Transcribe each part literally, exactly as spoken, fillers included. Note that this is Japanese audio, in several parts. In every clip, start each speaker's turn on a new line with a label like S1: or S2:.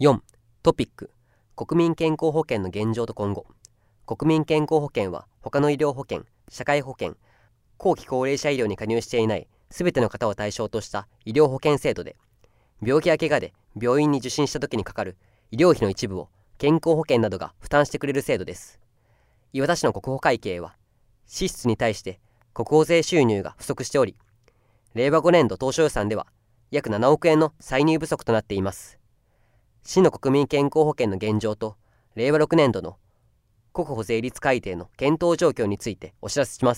S1: よん. トピック国民健康保険の現状と今後。国民健康保険は他の医療保険、社会保険、後期高齢者医療に加入していないすべての方を対象とした医療保険制度で、病気や怪我で病院に受診した時にかかる医療費の一部を健康保険などが負担してくれる制度です。磐田市の国保会計は、支出に対して国保税収入が不足しており、れいわごねんど当初予算では約ななおくえんの歳入不足となっています。市の国民健康保険の現状とれいわろくねんどの国保税率改定の検討状況についてお知らせします。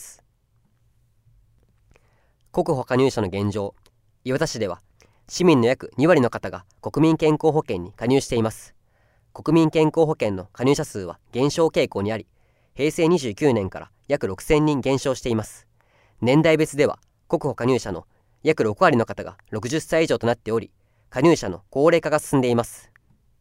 S1: 国保加入者の現状。磐田市では市民の約にわりの方が国民健康保険に加入しています。国民健康保険の加入者数は減少傾向にあり、へいせいにじゅうきゅうねんから約ろくせんにん減少しています。年代別では国保加入者の約ろくわりの方がろくじゅっさい以上となっており、加入者の高齢化が進んでいます。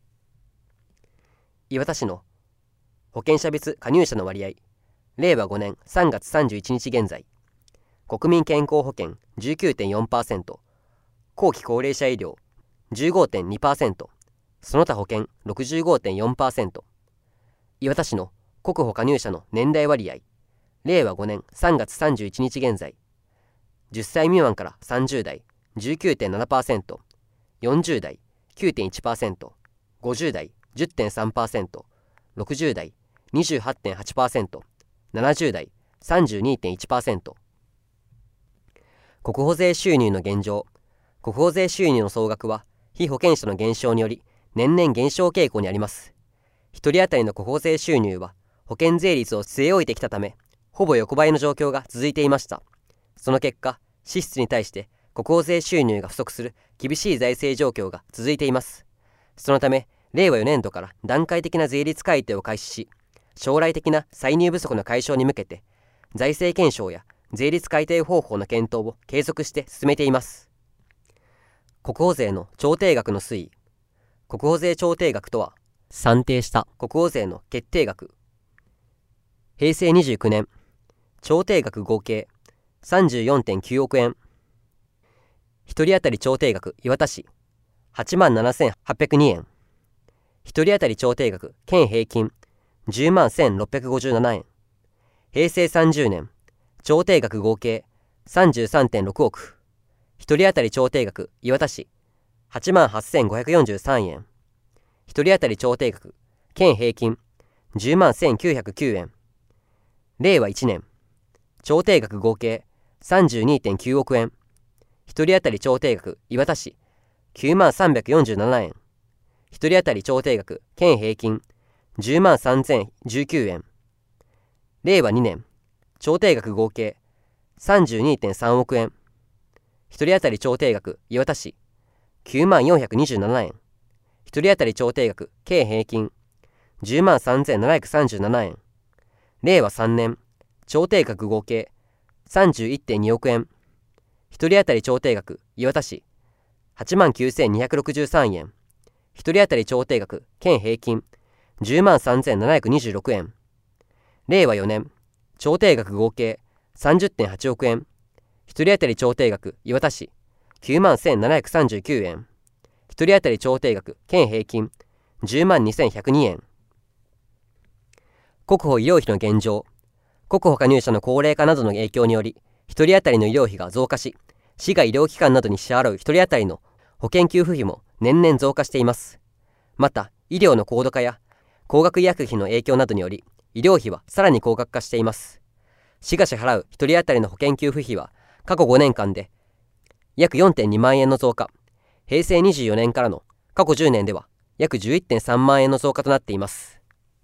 S1: 磐田市の保険者別加入者の割合。れいわごねんさんがつさんじゅういちにち現在、国民健康保険 じゅうきゅうてんよんパーセント、後期高齢者医療 じゅうごてんにパーセント、その他保険 ろくじゅうごてんよんパーセント。磐田市の国保加入者の年代割合。れいわごねんさんがつさんじゅういちにち現在、じゅっさい未満からさんじゅうだい じゅうきゅうてんななパーセント、よんじゅうだい きゅうてんいちパーセント、ごじゅうだい じゅってんさんパーセント、ろくじゅうだい にじゅうはちてんはちパーセント、ななじゅうだい さんじゅうにてんいちパーセント。国保税収入の現状。国保税収入の総額は被保険者の減少により年々減少傾向にあります。ひとり当たりの国保税収入は保険税率を据え置いてきたため、ほぼ横ばいの状況が続いていました。その結果、支出に対して国保税収入が不足する厳しい財政状況が続いています。そのため、れいわよねんどから段階的な税率改定を開始し、将来的な歳入不足の解消に向けて、財政検証や税率改定方法の検討を継続して進めています。国保税の調定額の推移。国保税調定額とは、算定した国保税の決定額。へいせいにじゅうきゅうねん、調定額合計 さんじゅうよんてんきゅうおくえん。ひとり当たり調定額磐田市 はちまんななせんはっぴゃくにえん。ひとり当たり調定額県平均じゅうまんせんろっぴゃくごじゅうななえん。へいせいさんじゅうねん、調定額合計 さんじゅうさんてんろくおく。ひとり当たり調定額磐田市 はちまんはっせんごひゃくよんじゅうさんえん。ひとり当たり調定額県平均じゅうまんせんきゅうひゃくきゅうえん。れいわいちねん、調定額合計 さんじゅうにてんきゅうおくえん。ひとり当たり調定額磐田市 きゅうまんさんびゃくよんじゅうななえん。ひとり当たり調定額県平均じゅうまんさんぜんじゅうきゅうえん。れいわにねん、調定額合計 さんじゅうにてんさんおくえん。ひとり当たり調定額磐田市 きゅうまんよんひゃくにじゅうななえん。ひとり当たり調定額県平均じゅうまんさんぜんななひゃくさんじゅうななえん。れいわさんねん、調定額合計 さんじゅういってんにおくえん。ひとり当たり調定額磐田市 はちまんきゅうせんにひゃくろくじゅうさんえん。ひとり当たり調定額県平均じゅうまんさんぜんななひゃくにじゅうろくえん。れいわよねん、調定額合計 さんじゅってんはちおくえん。ひとり当たり調定額磐田市 きゅうまんせんななひゃくさんじゅうきゅうえん。ひとり当たり調定額県平均じゅうまんにせんひゃくにえん。国保医療費の現状。国保加入者の高齢化などの影響により、ひとり当たりの医療費が増加し、市が医療機関などに支払うひとり当たりの保険給付費も年々増加しています。また、医療の高度化や高額医薬費の影響などにより、医療費はさらに高額化しています。市が支払うひとり当たりの保険給付費は、過去ごねんかんで約 よんてんにまんえんの増加、へいせいにじゅうよねんからの過去じゅうねんでは約 じゅういってんさんまんえんの増加となっています。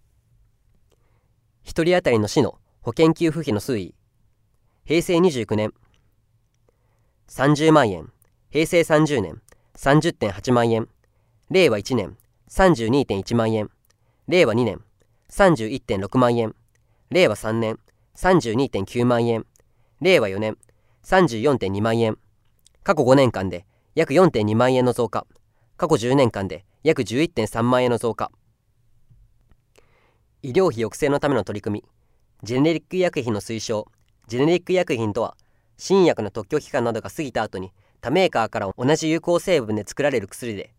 S1: ひとり当たりの市の保険給付費の推移。へいせいにじゅうきゅうねん、さんじゅうまんえん。へいせいさんじゅうねん、さんじゅってんはちまんえん。れいわいちねん、さんじゅうにてんいちまんえん。れいわにねん、さんじゅういってんろくまんえん。れいわさんねん、さんじゅうにてんきゅうまんえん。れいわよねん、さんじゅうよんてんにまんえん。過去ごねんかんで約 よんてんにまんえんの増加。過去じゅうねんかんで約 じゅういってんさんまんえんの増加。医療費抑制のための取り組み。ジェネリック医薬品の推奨。ジェネリック医薬品とは、新薬の特許期間などが過ぎた後に他メーカーから同じ有効成分で作られる薬で、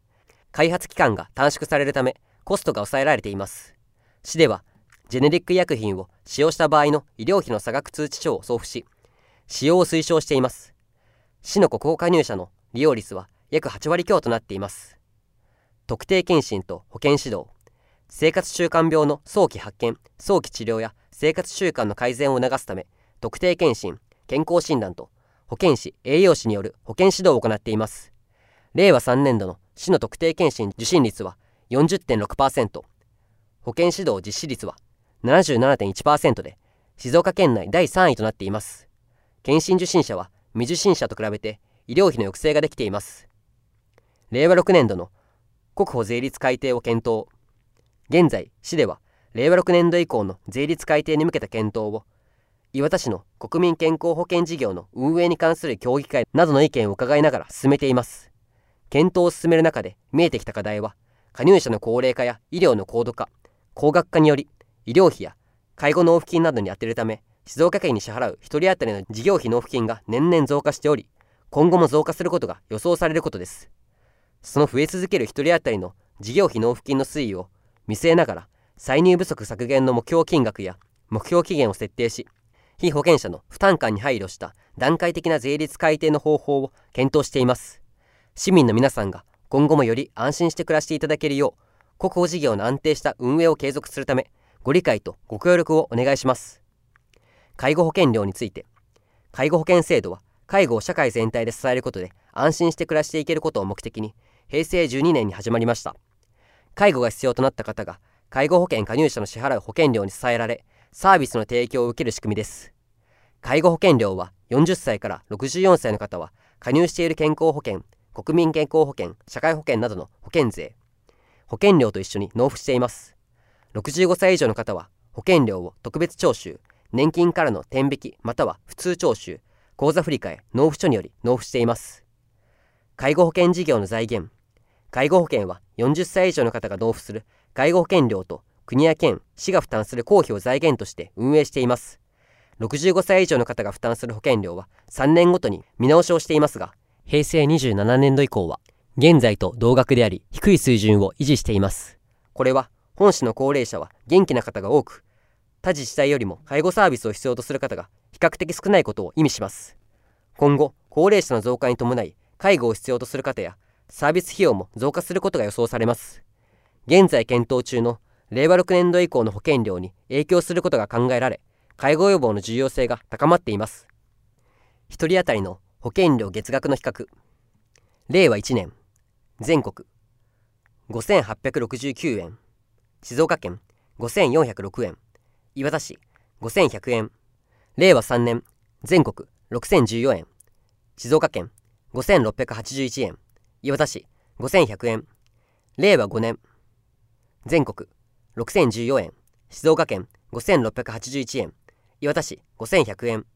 S1: 開発期間が短縮されるためコストが抑えられています。市ではジェネリック医薬品を使用した場合の医療費の差額通知書を送付し、使用を推奨しています。市の国保加入者の利用率は約はちわり強となっています。特定健診と保健指導、生活習慣病の早期発見、早期治療や生活習慣の改善を促すため、特定健診、健康診断と保健師、栄養士による保健指導を行っています。れいわさんねんどの市の特定健診受診率は よんじゅってんろくパーセント、保健指導実施率は ななじゅうななてんいちパーセント で、静岡県内だいさんいとなっています。健診受診者は未受診者と比べて医療費の抑制ができています。れいわろくねんどの国保税率改定を検討。現在、市ではれいわろくねんど以降の税率改定に向けた検討を、磐田市の国民健康保険事業の運営に関する協議会などの意見を伺いながら進めています。検討を進める中で見えてきた課題は、加入者の高齢化や医療の高度化、高額化により、医療費や介護納付金などに充てるため、静岡県に支払うひとり当たりの事業費納付金が年々増加しており、今後も増加することが予想されることです。その増え続けるひとり当たりの事業費納付金の推移を見据えながら、歳入不足削減の目標金額や目標期限を設定し、被保険者の負担感に配慮した段階的な税率改定の方法を検討しています。市民の皆さんが今後もより安心して暮らしていただけるよう、国保事業の安定した運営を継続するため、ご理解とご協力をお願いします。介護保険料について、介護保険制度は介護を社会全体で支えることで安心して暮らしていけることを目的に、へいせいじゅうにねんに始まりました。介護が必要となった方が介護保険加入者の支払う保険料に支えられ、サービスの提供を受ける仕組みです。介護保険料はよんじゅっさいからろくじゅうよんさいの方は加入している健康保険、国民健康保険、社会保険などの保険税、保険料と一緒に納付しています。ろくじゅうごさい以上の方は保険料を特別徴収、年金からの天引きまたは普通徴収、口座振替、納付書により納付しています。介護保険事業の財源、介護保険はよんじゅっさい以上の方が納付する介護保険料と国や県、市が負担する公費を財源として運営しています。ろくじゅうごさい以上の方が負担する保険料はさんねんごとに見直しをしていますが、へいせいにじゅうななねんど以降は現在と同額であり低い水準を維持しています。これは本市の高齢者は元気な方が多く、他自治体よりも介護サービスを必要とする方が比較的少ないことを意味します。今後、高齢者の増加に伴い介護を必要とする方やサービス費用も増加することが予想されます。現在検討中のれいわろくねんど以降の保険料に影響することが考えられ、介護予防の重要性が高まっています。ひとり当たりの保険料月額の比較。れいわいちねん、全国ごせんはっぴゃくろくじゅうきゅうえん、静岡県ごせんよんひゃくろくえん、磐田市ごせんひゃくえん、れいわさんねん、全国ろくせんじゅうよえん、静岡県ごせんろっぴゃくはちじゅういちえん、磐田市ごせんひゃくえん、れいわごねん、全国ろくせんじゅうよえん、静岡県ごせんろっぴゃくはちじゅういちえん、磐田市ごせんひゃくえん。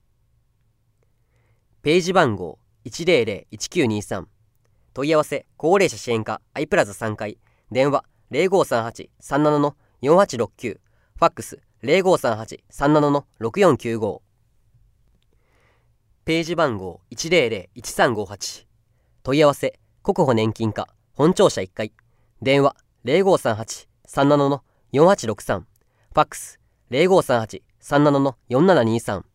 S1: ページ番号 いちぜろぜろいちきゅうにさん、問い合わせ高齢者支援課アイプラザさんかい、電話 ゼロごさんはち さんなな よんはちろくきゅう、ファックス ゼロごさんはち さんなな ろくよんきゅうご。ページ番号 いちぜろぜろいちさんごはち、問い合わせ国保年金課本庁舎いっかい、電話 ゼロごさんはち さんなな よんはちろくさん、ファックス ゼロごさんはち さんなな よんななにさん。